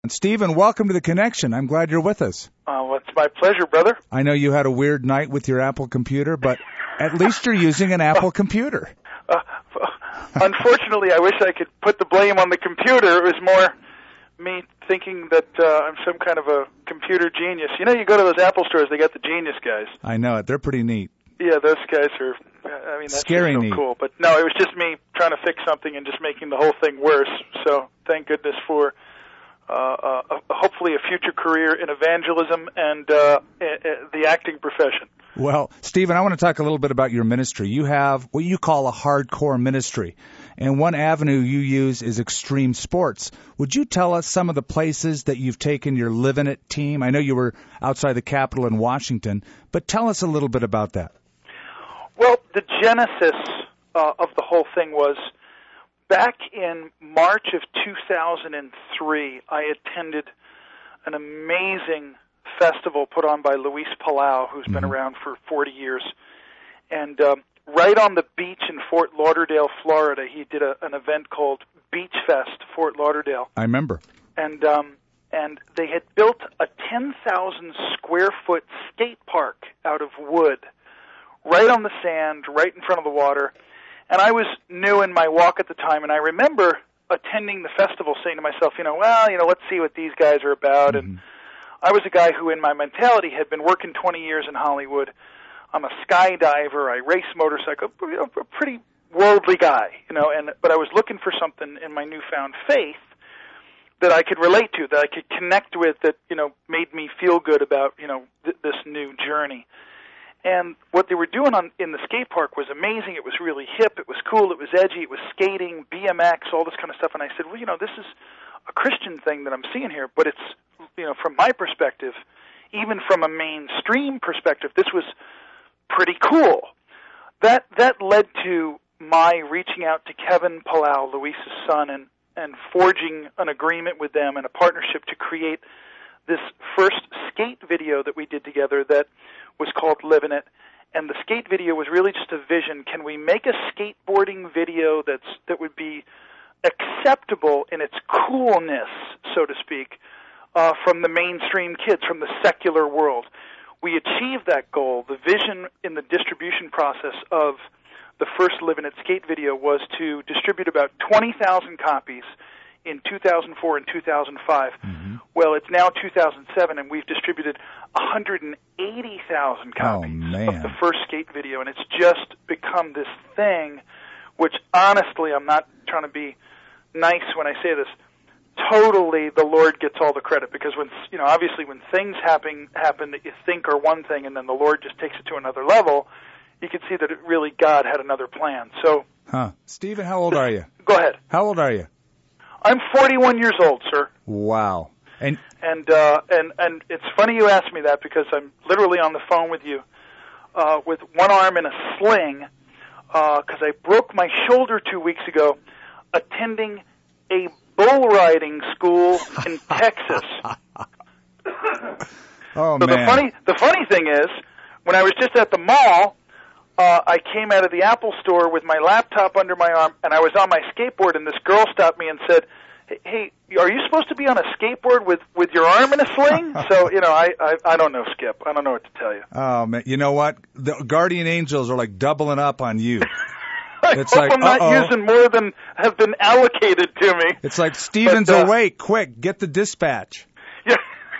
Stephen, welcome to The Connection. I'm glad you're with us. Well, it's my pleasure, brother. I know you had a weird night with your Apple computer, but at least you're using an Apple computer. Unfortunately, I wish I could put the blame on the computer. It was more me thinking that I'm some kind of a computer genius. You know, you go to those Apple stores, they got the genius guys. I know it. They're pretty neat. Yeah, those guys are, I mean, that's scary so neat. Cool. But no, it was just me trying to fix something and just making the whole thing worse. So thank goodness for hopefully a future career in evangelism and the acting profession. Well, Stephen, I want to talk a little bit about your ministry. You have what you call a hardcore ministry, and one avenue you use is extreme sports. Would you tell us some of the places that you've taken your Livin' It team? I know you were outside the Capitol in Washington, but tell us a little bit about that. Well, the genesis of the whole thing was back in March of 2003, I attended an amazing festival put on by Luis Palau, who's been around for 40 years. And right on the beach in Fort Lauderdale, Florida, he did an event called Beach Fest Fort Lauderdale. I remember. And they had built a 10,000-square-foot skate park out of wood right on the sand, right in front of the water. And I was new in my walk at the time, and I remember attending the festival saying to myself, let's see what these guys are about. And I was a guy who, in my mentality, had been working 20 years in Hollywood. I'm a skydiver. I race motorcycle, a pretty worldly guy, but I was looking for something in my newfound faith that I could relate to, that I could connect with, that, made me feel good about, this new journey. And what they were doing in the skate park was amazing. It was really hip. It was cool. It was edgy. It was skating, BMX, all this kind of stuff. And I said, well, this is a Christian thing that I'm seeing here, but it's, from my perspective, even from a mainstream perspective, this was pretty cool. That led to my reaching out to Kevin Palau, Luis's son, and forging an agreement with them and a partnership to create this first skate video that we did together that was called Livin' It. And the skate video was really just a vision. Can we make a skateboarding video that would be acceptable in its coolness, so to speak, from the mainstream kids, from the secular world? We achieved that goal. The vision in the distribution process of the first Livin' It skate video was to distribute about 20,000 copies in 2004 and 2005. Well, it's now 2007, and we've distributed 180,000 copies of the first skate video, and it's just become this thing, which honestly, I'm not trying to be nice when I say this, totally the Lord gets all the credit, because when, obviously when things happen that you think are one thing, and then the Lord just takes it to another level, you can see that it really God had another plan. So, Stephen, how old are you? Go ahead. How old are you? I'm 41 years old, sir. Wow. And it's funny you ask me that, because I'm literally on the phone with you with one arm in a sling because I broke my shoulder 2 weeks ago attending a bull riding school in Texas. Oh, so man. The funny thing is, when I was just at the mall, I came out of the Apple store with my laptop under my arm, and I was on my skateboard, and this girl stopped me and said, hey, are you supposed to be on a skateboard with your arm in a sling? So, I don't know, Skip. I don't know what to tell you. Oh, man. You know what? The guardian angels are like doubling up on you. It's like, I'm not using more than have been allocated to me. It's like, Stephen's awake. Quick, get the dispatch. Yeah.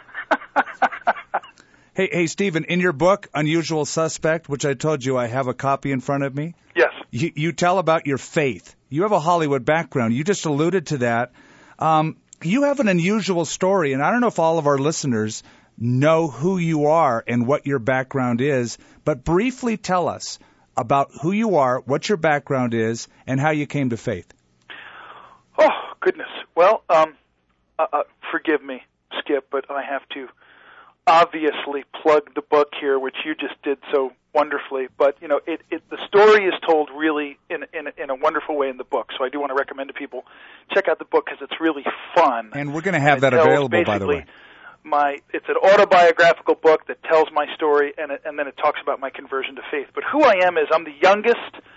Hey, Stephen, in your book, Unusual Suspect, which I told you I have a copy in front of me. Yes. You tell about your faith. You have a Hollywood background. You just alluded to that. You have an unusual story, and I don't know if all of our listeners know who you are and what your background is, but briefly tell us about who you are, what your background is, and how you came to faith. Oh, goodness. Well, forgive me, Skip, but I have to obviously plug the book here, which you just did so wonderfully. But the story is told really in a wonderful way in the book. So I do want to recommend to people check out the book because it's really fun. And we're going to have that available, by the way. It's an autobiographical book that tells my story, and then it talks about my conversion to faith. But who I am is I'm the youngest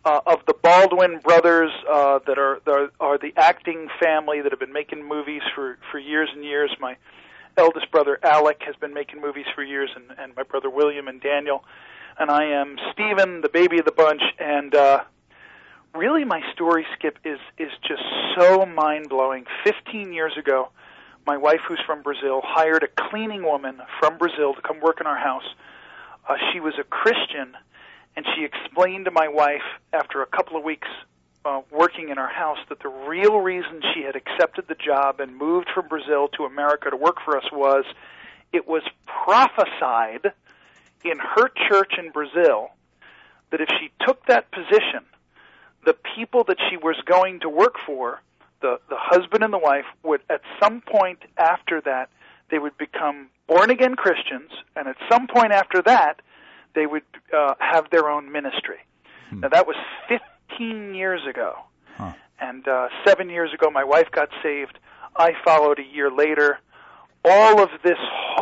of the Baldwin brothers that are the acting family that have been making movies for years and years. My eldest brother Alec has been making movies for years, and my brother William and Daniel. And I am Stephen, the baby of the bunch. And really my story, Skip, is just so mind-blowing. 15 years ago, my wife, who's from Brazil, hired a cleaning woman from Brazil to come work in our house. She was a Christian, and she explained to my wife after a couple of weeks working in our house that the real reason she had accepted the job and moved from Brazil to America to work for us was it was prophesied in her church in Brazil that if she took that position, the people that she was going to work for, the husband and the wife, would at some point after that, they would become born-again Christians, and at some point after that, they would have their own ministry. Now, that was 15 years ago. And 7 years ago, my wife got saved. I followed a year later. All of this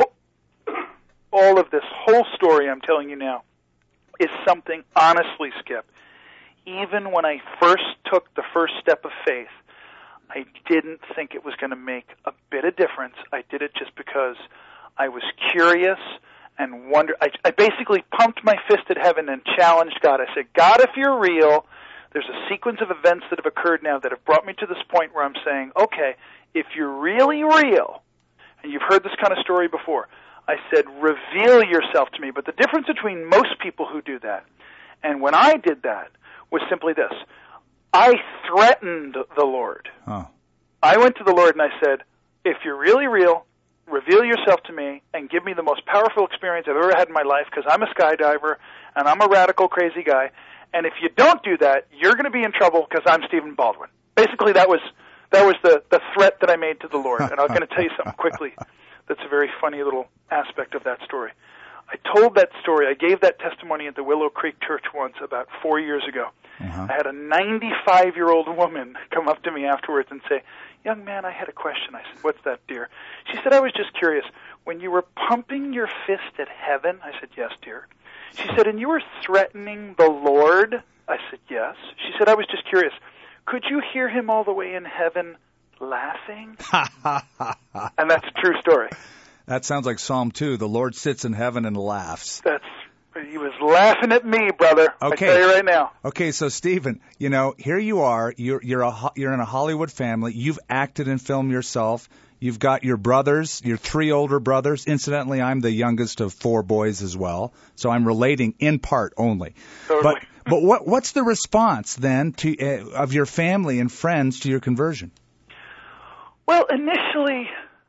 whole story I'm telling you now is something, honestly, Skip, even when I first took the first step of faith, I didn't think it was going to make a bit of difference. I did it just because I was curious and wondered. I basically pumped my fist at heaven and challenged God. I said, God, if you're real, there's a sequence of events that have occurred now that have brought me to this point where I'm saying, okay, if you're really real, and you've heard this kind of story before, I said, reveal yourself to me. But the difference between most people who do that and when I did that was simply this. I threatened the Lord. I went to the Lord and I said, if you're really real, reveal yourself to me and give me the most powerful experience I've ever had in my life, because I'm a skydiver and I'm a radical, crazy guy. And if you don't do that, you're going to be in trouble because I'm Stephen Baldwin. Basically, that was the threat that I made to the Lord. And I'm going to tell you something quickly that's a very funny little aspect of that story. I told that story. I gave that testimony at the Willow Creek Church once about 4 years ago. I had a 95-year-old woman come up to me afterwards and say, young man, I had a question. I said, what's that, dear? She said, I was just curious. When you were pumping your fist at heaven, I said, yes, dear. She said, and you were threatening the Lord? I said, yes. She said, I was just curious. Could you hear him all the way in heaven laughing? And that's a true story. That sounds like Psalm 2. The Lord sits in heaven and laughs. He was laughing at me, brother. Okay. I tell you right now. Okay, so Stephen, here you are. You're in a Hollywood family. You've acted in film yourself. You've got your brothers, your 3 older brothers. Incidentally, I'm the youngest of 4 boys as well, so I'm relating in part only. Totally. But what's the response then of your family and friends to your conversion? Well, initially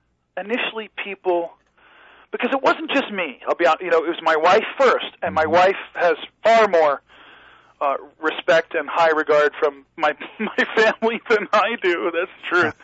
people, because it wasn't just me. I'll be honest, it was my wife first, and my wife has far more respect and high regard from my family than I do. That's true.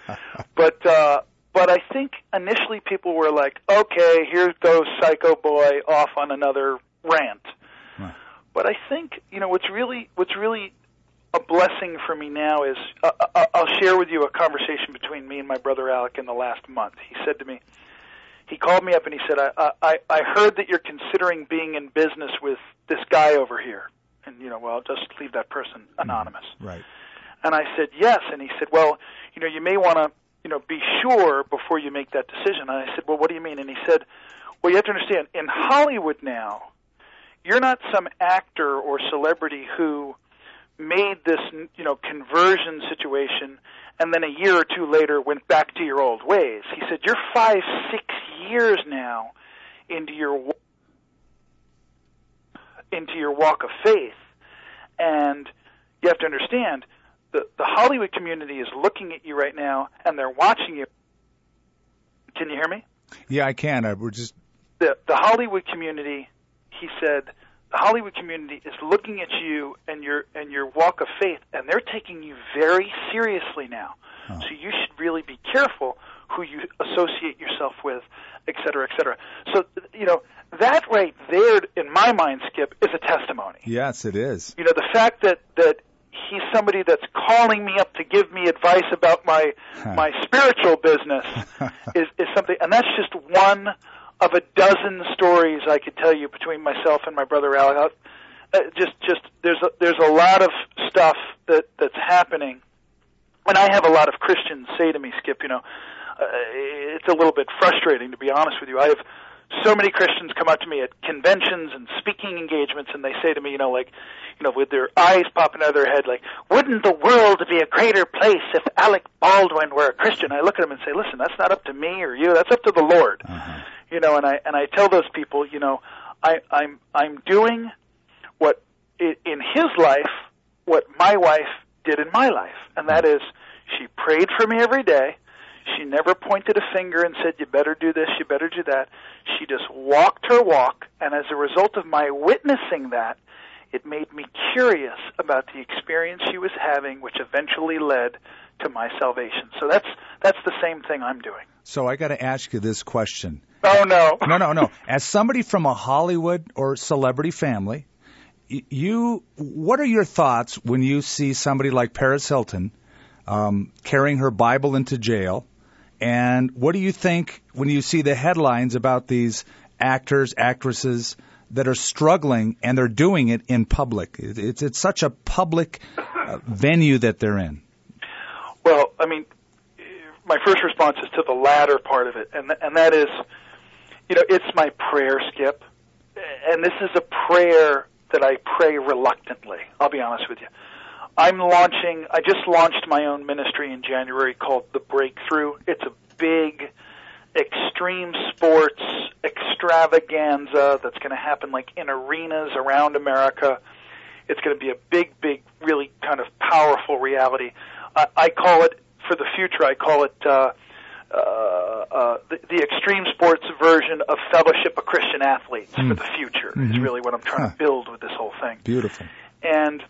But I think initially people were like, okay, here goes Psycho Boy off on another rant. Right. But I think what's really a blessing for me now is I'll share with you a conversation between me and my brother Alec in the last month. He said to me, he called me up and he said, I heard that you're considering being in business with this guy over here. And, I'll just leave that person anonymous. Right. And I said, yes. And he said, well, you may want to, be sure before you make that decision. And I said, well, what do you mean? And he said, well, you have to understand, in Hollywood now, you're not some actor or celebrity who made this, conversion situation and then a year or 2 later went back to your old ways. He said, you're 5-6 years now into your walk of faith, and you have to understand the Hollywood community is looking at you right now, and they're watching you. Can you hear me? Yeah, I can. We're just the Hollywood community. He said the Hollywood community is looking at you and your walk of faith, and they're taking you very seriously now. Oh. So you should really be careful who you associate yourself with, et cetera, et cetera. So, that right there, in my mind, Skip, is a testimony. Yes, it is. The fact that he's somebody that's calling me up to give me advice about my spiritual business is something, and that's just one of a dozen stories I could tell you between myself and my brother Alec. just there's a lot of stuff that's happening, and I have a lot of Christians say to me, Skip, it's a little bit frustrating, to be honest with you. I have so many Christians come up to me at conventions and speaking engagements, and they say to me, with their eyes popping out of their head, like, wouldn't the world be a greater place if Alec Baldwin were a Christian? I look at them and say, listen, that's not up to me or you, that's up to the Lord. Uh-huh. And I tell those people, I'm doing what in his life, what my wife did in my life, and that is she prayed for me every day. She never pointed a finger and said, you better do this, you better do that. She just walked her walk, and as a result of my witnessing that, it made me curious about the experience she was having, which eventually led to my salvation. So that's the same thing I'm doing. So I got to ask you this question. Oh, no. No. As somebody from a Hollywood or celebrity family, what are your thoughts when you see somebody like Paris Hilton carrying her Bible into jail? And what do you think when you see the headlines about these actors, actresses that are struggling and they're doing it in public? It's such a public venue that they're in. Well, I mean, my first response is to the latter part of it, and that is, it's my prayer, Skip, and this is a prayer that I pray reluctantly. I'll be honest with you. I just launched my own ministry in January called The Breakthrough. It's a big extreme sports extravaganza that's going to happen like in arenas around America. It's going to be a big, really kind of powerful reality. I call it, for the future, I call it the extreme sports version of Fellowship of Christian Athletes for the future is really what I'm trying to build with this whole thing. Beautiful. And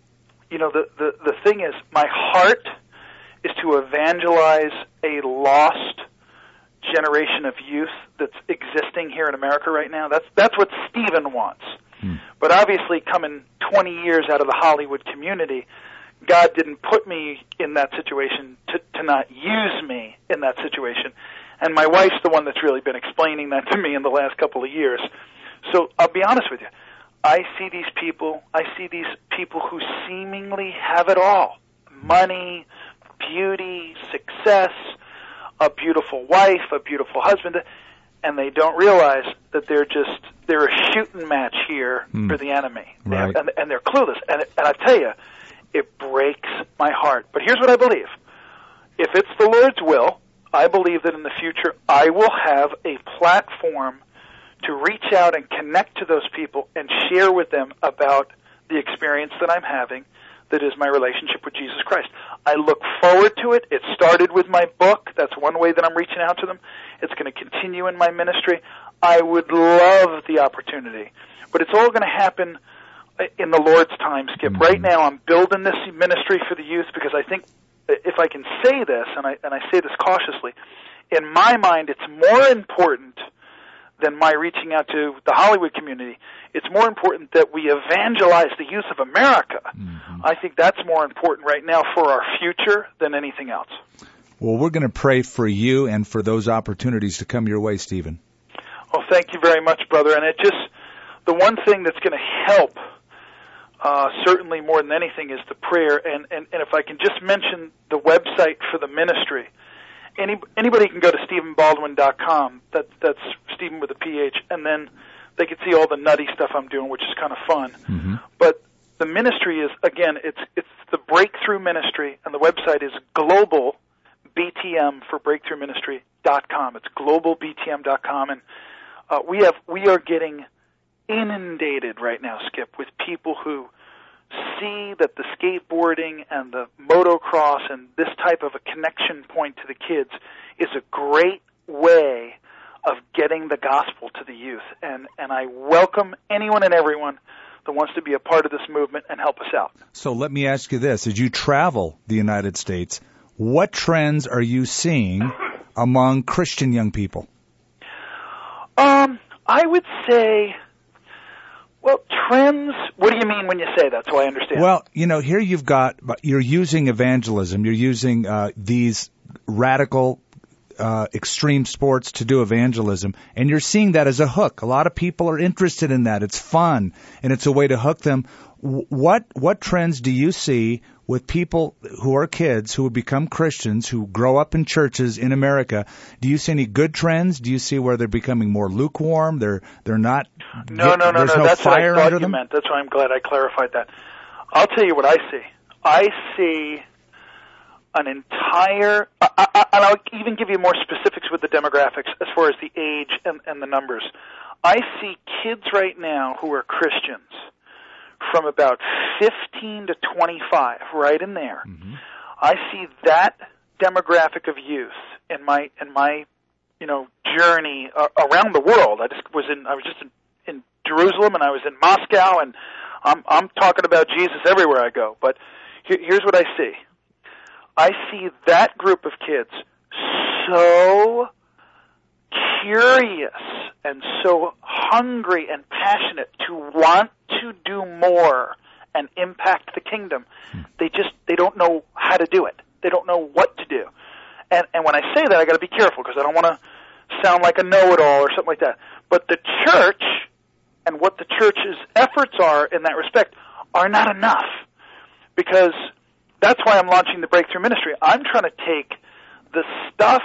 the thing is, my heart is to evangelize a lost generation of youth that's existing here in America right now. That's what Stephen wants. But obviously, coming 20 years out of the Hollywood community, God didn't put me in that situation to not use me in that situation. And my wife's the one that's really been explaining that to me in the last couple of years. So I'll be honest with you. I see these people who seemingly have it all. Money, beauty, success, a beautiful wife, a beautiful husband, and they don't realize that they're a shooting match here for the enemy. Right. And they're clueless. And I tell you, it breaks my heart. But here's what I believe. If it's the Lord's will, I believe that in the future I will have a platform to reach out and connect to those people and share with them about the experience that I'm having that is my relationship with Jesus Christ. I look forward to it. It started with my book. That's one way that I'm reaching out to them. It's going to continue in my ministry. I would love the opportunity. But it's all going to happen in the Lord's time, Skip. Right now I'm building this ministry for the youth because I think if I can say this, and I say this cautiously, in my mind it's more important than my reaching out to the Hollywood community. It's more important that we evangelize the youth of America. I think that's more important right now for our future than anything else. Well, we're going to pray for you and for those opportunities to come your way, Stephen. Oh, thank you very much, brother. And the one thing that's going to help, certainly more than anything, is the prayer. And if I can just mention the website for the ministry, anybody can go to StephenBaldwin.com. That's Stephen with a PH, and then they can see all the nutty stuff I'm doing, which is kind of fun. But the ministry is, again, it's the Breakthrough Ministry, and the website is Global BTM for BreakthroughMinistry.com. It's globalbtm.com, and we are getting inundated right now, Skip, with people who see that the skateboarding and the motocross and this type of a connection point to the kids is a great way of getting the gospel to the youth. And I welcome anyone and everyone that wants to be a part of this movement and help us out. So let me ask you this. As you travel the United States, what trends are you seeing among Christian young people? I would say, well, trends, what do you mean when you say that, so I understand? Well, here you're using evangelism. You're using these radical extreme sports to do evangelism, and you're seeing that as a hook. A lot of people are interested in that. It's fun, and it's a way to hook them. What trends do you see with people who are kids who would become Christians, who grow up in churches in America? Do you see any good trends? Do you see where they're becoming more lukewarm? They're not. No. That's fire what I thought under you them? meant. That's why I'm glad I clarified that. I'll tell you what I see. I see an entire, and I'll even give you more specifics with the demographics as far as the age and the numbers. I see kids right now who are Christians from about 15 to 25, right in there. Mm-hmm. I see that demographic of youth in my journey around the world. I was just in Jerusalem, and I was in Moscow, and I'm talking about Jesus everywhere I go. But here's what I see. I see that group of kids so curious and so hungry and passionate to want to do more and impact the kingdom. They don't know how to do it. They don't know what to do. And when I say that, I got to be careful because I don't want to sound like a know-it-all or something like that. But the church and what the church's efforts are in that respect are not enough, because that's why I'm launching the Breakthrough Ministry. I'm trying to take the stuff,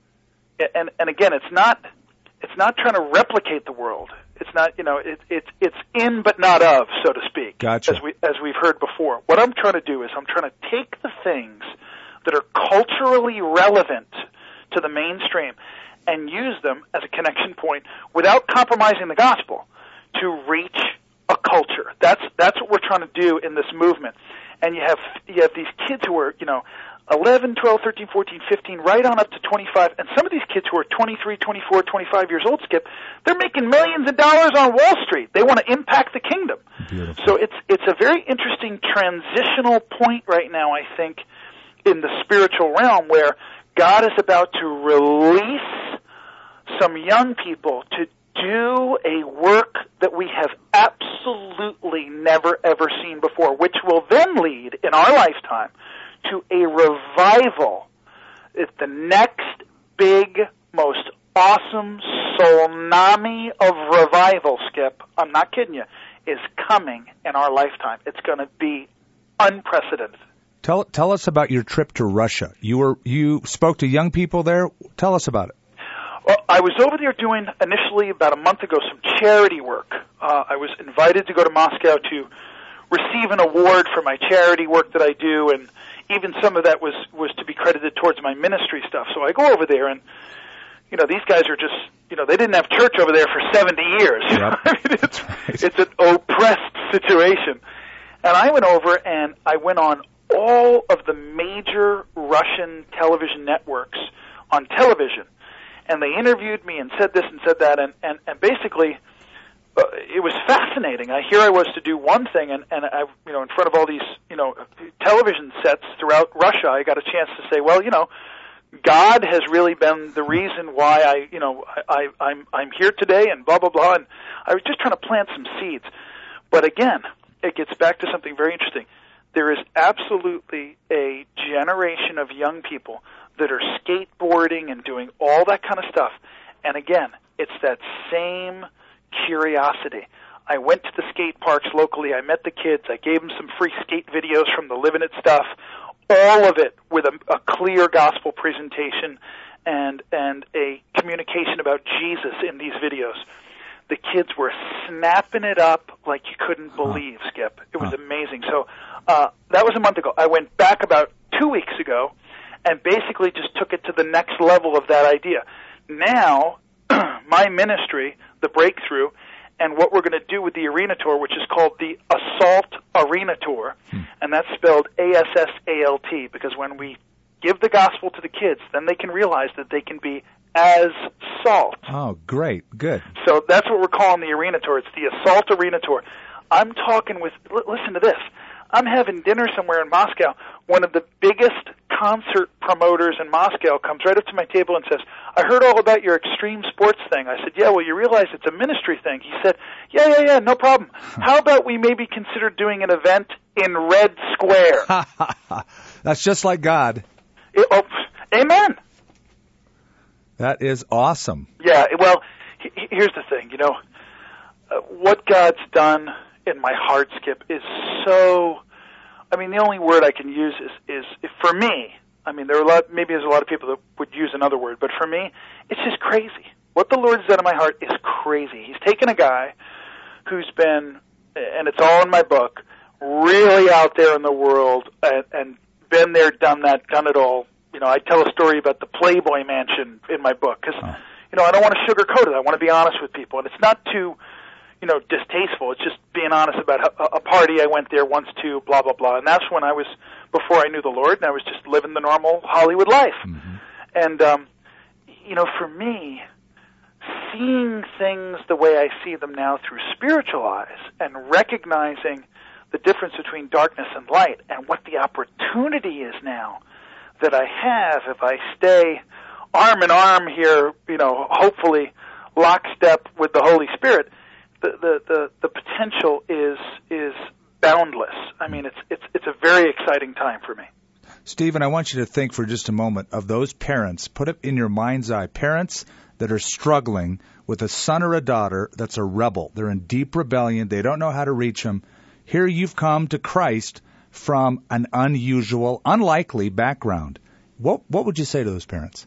and again, it's not trying to replicate the world. It's not, it's in but not of, so to speak. Gotcha. As we've heard before. What I'm trying to do is I'm trying to take the things that are culturally relevant to the mainstream and use them as a connection point without compromising the gospel to reach a culture. That's what we're trying to do in this movement. And you have these kids who are, 11, 12, 13, 14, 15, right on up to 25. And some of these kids who are 23, 24, 25 years old, Skip, they're making millions of dollars on Wall Street. They want to impact the kingdom. Beautiful. So it's a very interesting transitional point right now, I think, in the spiritual realm where God is about to release some young people to do a work that we have absolutely never, ever seen before, which will then lead, in our lifetime, to a revival. It's the next big, most awesome tsunami of revival, Skip, I'm not kidding you, is coming in our lifetime. It's going to be unprecedented. Tell us about your trip to Russia. You spoke to young people there. Tell us about it. Well, I was over there doing, initially about a month ago, some charity work. I was invited to go to Moscow to receive an award for my charity work that I do, and even some of that was to be credited towards my ministry stuff. So I go over there, and, these guys are just, they didn't have church over there for 70 years. Yep. I mean, it's an oppressed situation. And I went over, and I went on all of the major Russian television networks on television. And they interviewed me and said this and said that, and basically it was fascinating. Here I was to do one thing, and I, in front of all these, television sets throughout Russia, I got a chance to say, well, God has really been the reason why I'm here today, and blah blah blah. And I was just trying to plant some seeds. But again, it gets back to something very interesting. There is absolutely a generation of young people that are skateboarding and doing all that kind of stuff. And again, it's that same curiosity. I went to the skate parks locally. I met the kids. I gave them some free skate videos from the Living It stuff. All of it with a clear gospel presentation and a communication about Jesus in these videos. The kids were snapping it up like you couldn't believe, Skip. It was amazing. So that was a month ago. I went back about 2 weeks ago and basically just took it to the next level of that idea. Now, my ministry, the Breakthrough, and what we're going to do with the Arena Tour, which is called the Assault Arena Tour, and that's spelled A-S-S-A-L-T, because when we give the gospel to the kids, then they can realize that they can be as salt. Oh, great. Good. So that's what we're calling the Arena Tour. It's the Assault Arena Tour. I'm talking with, listen to this, I'm having dinner somewhere in Moscow. One of the biggest concert promoters in Moscow comes right up to my table and says, I heard all about your extreme sports thing. I said, yeah, well, you realize it's a ministry thing. He said, yeah, no problem. How about we maybe consider doing an event in Red Square? That's just like God. Amen. That is awesome. Yeah, well, here's the thing, what God's done in my heart, Skip, is so, the only word I can use is for me, maybe there's a lot of people that would use another word, but for me, it's just crazy. What the Lord's done in my heart is crazy. He's taken a guy who's been, and it's all in my book, really out there in the world and been there, done that, done it all. I tell a story about the Playboy Mansion in my book because, I don't want to sugarcoat it. I want to be honest with people. And it's not too, distasteful. It's just being honest about a party I went there once to, blah, blah, blah. And that's when I was, before I knew the Lord, and I was just living the normal Hollywood life. Mm-hmm. And, for me, seeing things the way I see them now through spiritual eyes and recognizing the difference between darkness and light and what the opportunity is now that I have if I stay arm in arm here, hopefully lockstep with the Holy Spirit, the potential is boundless. It's a very exciting time for me. Stephen, I want you to think for just a moment of those parents. Put it in your mind's eye. Parents that are struggling with a son or a daughter that's a rebel. They're in deep rebellion. They don't know how to reach him. Here you've come to Christ from an unusual, unlikely background. What would you say to those parents?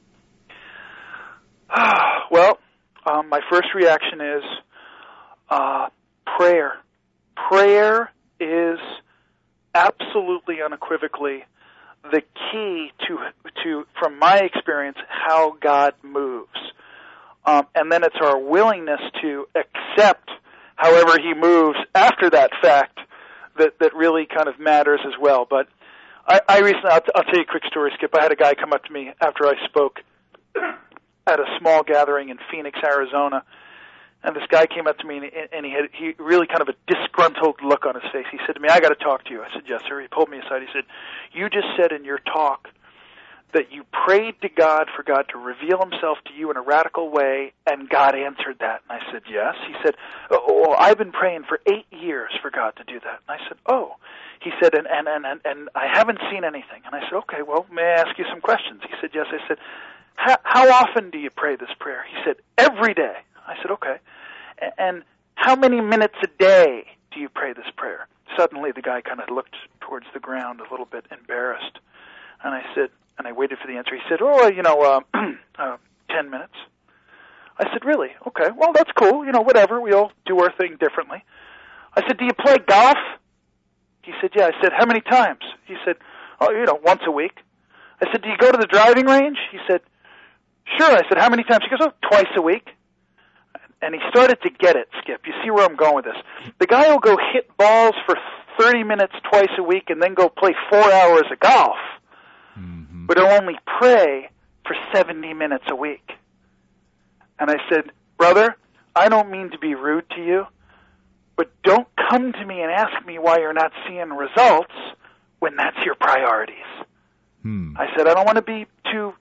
Well, my first reaction is prayer. Prayer is absolutely unequivocally the key to, from my experience, how God moves. And then it's our willingness to accept however he moves after that fact that really kind of matters as well. But I recently, I'll tell you a quick story, Skip. I had a guy come up to me after I spoke at a small gathering in Phoenix, Arizona, and this guy came up to me and he really kind of a disgruntled look on his face. He said to me, "I got to talk to you." I said, "Yes, sir." He pulled me aside. He said, "You just said in your talk that you prayed to God for God to reveal himself to you in a radical way, and God answered that." And I said, "Yes." He said, "Oh, I've been praying for 8 years for God to do that." And I said, "Oh." He said, and I haven't seen anything. And I said, "Okay, well, may I ask you some questions?" He said, "Yes." I said, how often do you pray this prayer?" He said, "Every day." I said, "Okay. And how many minutes a day do you pray this prayer?" Suddenly the guy kind of looked towards the ground a little bit embarrassed. And I said, and I waited for the answer. He said, 10 minutes. I said, "Really? Okay. Well, that's cool. Whatever. We all do our thing differently." I said, "Do you play golf?" He said, "Yeah." I said, "How many times?" He said, "Once a week." I said, "Do you go to the driving range?" He said, "Sure." I said, "How many times?" He goes, "Oh, twice a week." And he started to get it, Skip. You see where I'm going with this. The guy will go hit balls for 30 minutes twice a week and then go play 4 hours of golf. Mm-hmm. But he'll only pray for 70 minutes a week. And I said, "Brother, I don't mean to be rude to you, but don't come to me and ask me why you're not seeing results when that's your priorities." I said, "I don't want to be too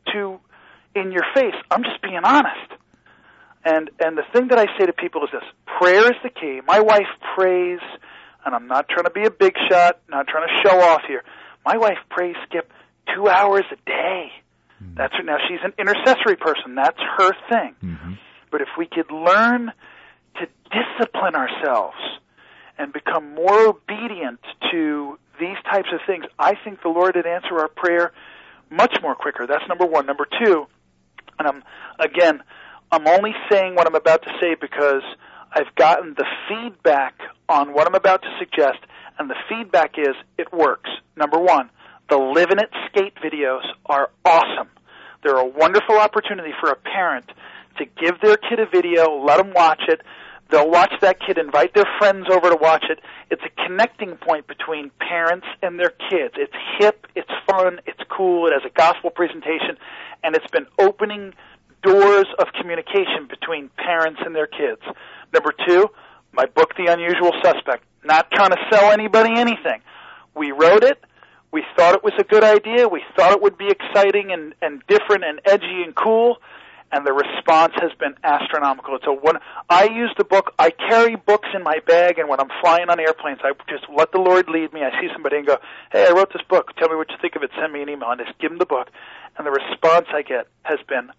in your face. I'm just being honest." And the thing that I say to people is this: prayer is the key. My wife prays, and I'm not trying to be a big shot, not trying to show off here. My wife prays, Skip, 2 hours a day. That's her. Now, she's an intercessory person. That's her thing. Mm-hmm. But if we could learn to discipline ourselves and become more obedient to these types of things, I think the Lord would answer our prayer much more quicker. That's number one. Number two, and I'm only saying what I'm about to say because I've gotten the feedback on what I'm about to suggest, and the feedback is it works. Number one, the Living It Skate videos are awesome. They're a wonderful opportunity for a parent to give their kid a video, let them watch it. They'll watch that kid, invite their friends over to watch it. It's a connecting point between parents and their kids. It's hip, it's fun, it's cool, it has a gospel presentation, and it's been opening doors of communication between parents and their kids. Number two, my book, The Unusual Suspect. Not trying to sell anybody anything. We wrote it. We thought it was a good idea. We thought it would be exciting and different and edgy and cool. And the response has been astronomical. I use the book. I carry books in my bag, and when I'm flying on airplanes, I just let the Lord lead me. I see somebody and go, "Hey, I wrote this book. Tell me what you think of it. Send me an email." And I just give them the book. And the response I get has been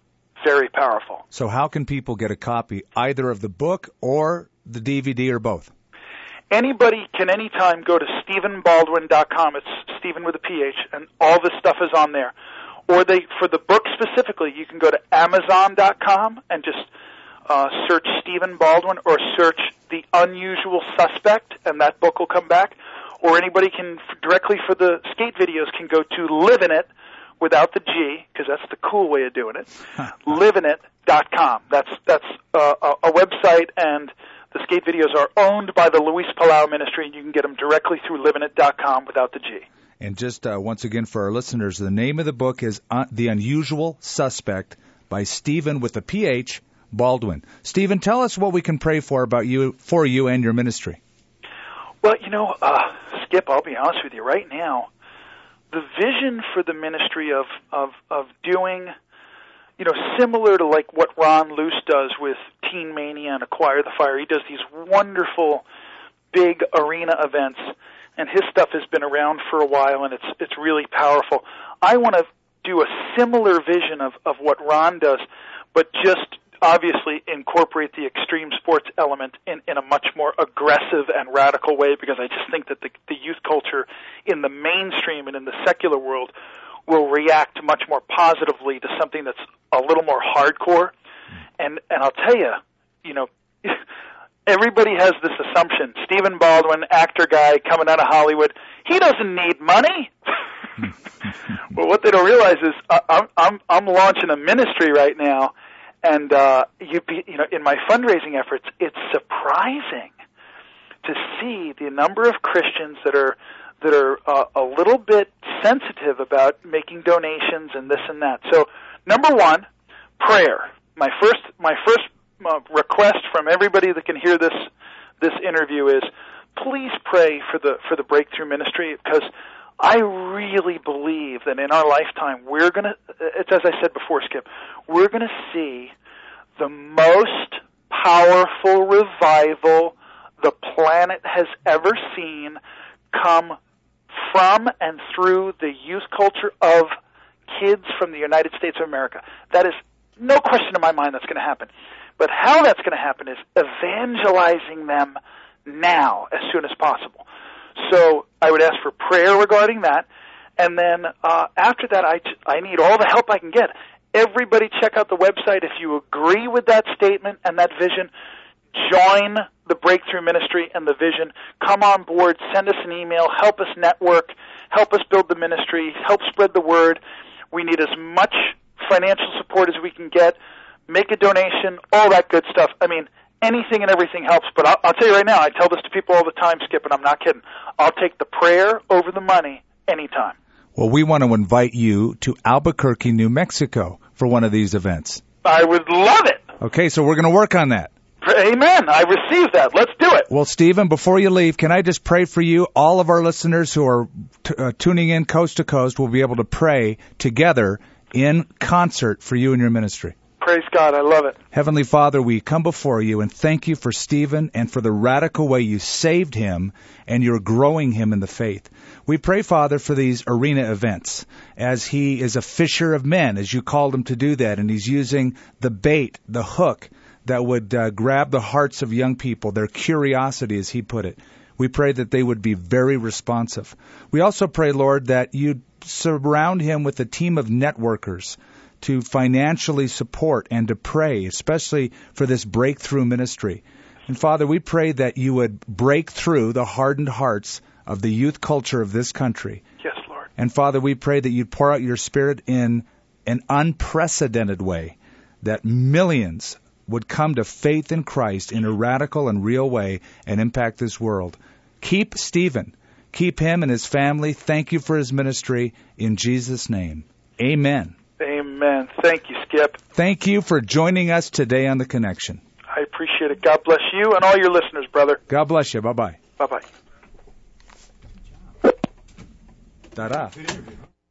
very powerful. So how can people get a copy either of the book or the DVD or both? Anybody can anytime go to StephenBaldwin.com. It's Stephen with a PH, and all this stuff is on there. Or for the book specifically, you can go to Amazon.com and just search Stephen Baldwin or search The Unusual Suspect, and that book will come back. Or anybody can directly for the skate videos can go to Livin' It without the G, because that's the cool way of doing it. Livinit.com. That's a website, and the skate videos are owned by the Luis Palau Ministry, and you can get them directly through Livinit.com without the G. And just once again for our listeners, the name of the book is The Unusual Suspect by Stephen with a PH Baldwin. Stephen, tell us what we can pray for you and your ministry. Well, Skip, I'll be honest with you right now. The vision for the ministry of doing, similar to like what Ron Luce does with Teen Mania and Acquire the Fire. He does these wonderful big arena events, and his stuff has been around for a while, and it's really powerful. I want to do a similar vision of what Ron does, but just obviously incorporate the extreme sports element in a much more aggressive and radical way, because I just think that the youth culture in the mainstream and in the secular world will react much more positively to something that's a little more hardcore. And I'll tell you, everybody has this assumption, Stephen Baldwin, actor guy coming out of Hollywood, he doesn't need money. Well, what they don't realize is I'm launching a ministry right now. And in my fundraising efforts, it's surprising to see the number of Christians that are a little bit sensitive about making donations and this and that. So, number one, prayer. My first request from everybody that can hear this interview is, please pray for the Breakthrough Ministry, because I really believe that in our lifetime it's as I said before, Skip, we're going to see the most powerful revival the planet has ever seen come from and through the youth culture of kids from the United States of America. That is no question in my mind that's going to happen. But how that's going to happen is evangelizing them now as soon as possible. So I would ask for prayer regarding that. And then after that, I need all the help I can get. Everybody check out the website. If you agree with that statement and that vision, join the Breakthrough Ministry and the vision. Come on board. Send us an email. Help us network. Help us build the ministry. Help spread the word. We need as much financial support as we can get. Make a donation, all that good stuff. I mean, anything and everything helps. But I'll tell you right now, I tell this to people all the time, Skip, and I'm not kidding. I'll take the prayer over the money anytime. Well, we want to invite you to Albuquerque, New Mexico for one of these events. I would love it. Okay, so we're going to work on that. Amen. I received that. Let's do it. Well, Stephen, before you leave, can I just pray for you? All of our listeners who are tuning in coast to coast will be able to pray together in concert for you and your ministry. Praise God. I love it. Heavenly Father, we come before you and thank you for Stephen and for the radical way you saved him and you're growing him in the faith. We pray, Father, for these arena events as he is a fisher of men, as you called him to do that, and he's using the bait, the hook, that would grab the hearts of young people, their curiosity, as he put it. We pray that they would be very responsive. We also pray, Lord, that you'd surround him with a team of networkers to financially support and to pray, especially for this breakthrough ministry. And Father, we pray that you would break through the hardened hearts of the youth culture of this country. Yes, Lord. And Father, we pray that you'd pour out your Spirit in an unprecedented way, that millions would come to faith in Christ in a radical and real way and impact this world. Keep Stephen. Keep him and his family. Thank you for his ministry. In Jesus' name, amen. Amen. Thank you, Skip. Thank you for joining us today on The Connection. I appreciate it. God bless you and all your listeners, brother. God bless you. Bye-bye. Bye-bye. Ta-da.